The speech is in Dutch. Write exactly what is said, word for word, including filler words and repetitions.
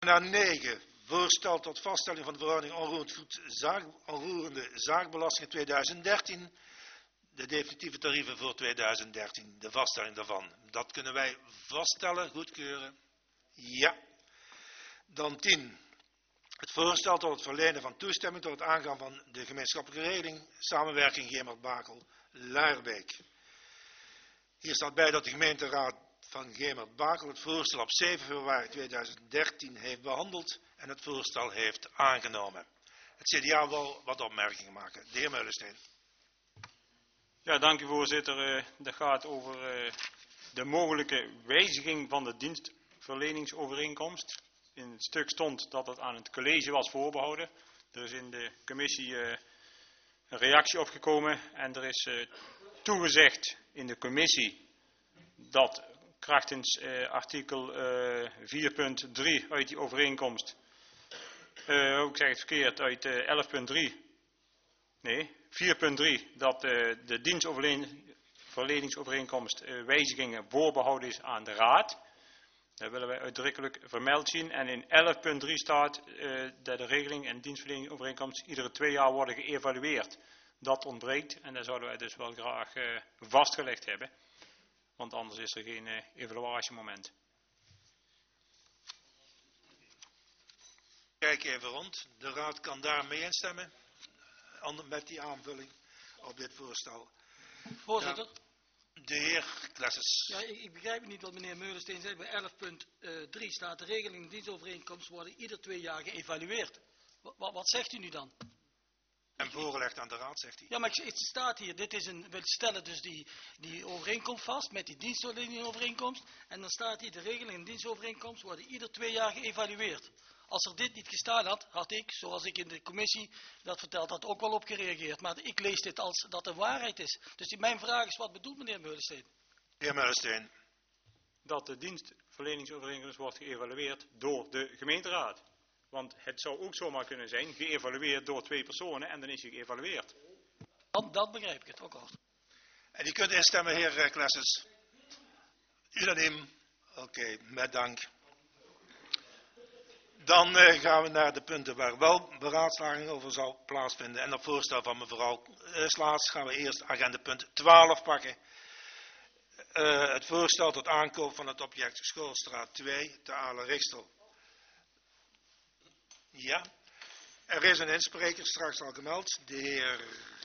Naar negen. Voorstel tot vaststelling van de verhouding onroerend goed zaak, onroerende zaakbelasting tweeduizend dertien. De definitieve tarieven voor tweeduizend dertien. De vaststelling daarvan. Dat kunnen wij vaststellen, goedkeuren. Ja. Dan tien. Het voorstel tot het verlenen van toestemming tot het aangaan van de gemeenschappelijke regeling. Samenwerking Gemert-Bakel, Laarbeek. Hier staat bij dat de gemeenteraad van Gemert-Bakel het voorstel op zeven februari tweeduizend dertien heeft behandeld en het voorstel heeft aangenomen. Het C D A wil wat opmerkingen maken. De heer Meulensteen. Ja, dank u voorzitter. Uh, dat gaat over uh, de mogelijke wijziging van de dienstverleningsovereenkomst. In het stuk stond dat het aan het college was voorbehouden. Er is in de commissie uh, een reactie opgekomen en er is uh, toegezegd in de commissie dat krachtens uh, artikel uh, vier punt drie uit die overeenkomst, uh, ik zeg het verkeerd, uit uh, elf punt drie, nee, vier punt drie, dat uh, de dienstverleningsovereenkomst uh, wijzigingen voorbehouden is aan de raad. Dat willen wij uitdrukkelijk vermeld zien. En in elf punt drie staat uh, dat de regeling en dienstverleningsovereenkomst iedere twee jaar worden geëvalueerd. Dat ontbreekt en dat zouden wij dus wel graag uh, vastgelegd hebben. Want anders is er geen uh, evaluatiemoment. Kijk even rond. De raad kan daarmee instemmen. Met die aanvulling op dit voorstel. Voorzitter. Ja, de heer Klessens. Ja, ik, ik begrijp niet wat meneer Meulensteen zei. Bij elf punt drie staat de regeling en dienstovereenkomst worden ieder twee jaar geëvalueerd. Wat, wat zegt u nu dan? En voorgelegd aan de raad, zegt hij. Ja, maar het staat hier, dit is een, we stellen dus die, die overeenkomst vast met die dienstverleningsovereenkomst. En dan staat hier, de regeling en dienstovereenkomst worden ieder twee jaar geëvalueerd. Als er dit niet gestaan had, had ik, zoals ik in de commissie dat verteld had, ook wel op gereageerd. Maar ik lees dit als dat de waarheid is. Dus die, mijn vraag is, wat bedoelt meneer Meulensteen? De heer Meulensteen. Dat de dienstverleningsovereenkomst wordt geëvalueerd door de gemeenteraad. Want het zou ook zomaar kunnen zijn, geëvalueerd door twee personen en dan is hij geëvalueerd. Dat, dat begrijp ik het ook al. En die kunt instemmen, heer Klessens. Unaniem. Oké, okay, met dank. Dan uh, gaan we naar de punten waar wel beraadslaging over zal plaatsvinden. En op voorstel van mevrouw uh, Slaats gaan we eerst agenda punt twaalf pakken. Uh, het voorstel tot aankoop van het object Schoolstraat twee te Alen-Rixtel. Ja, er is een inspreker, straks al gemeld, de heer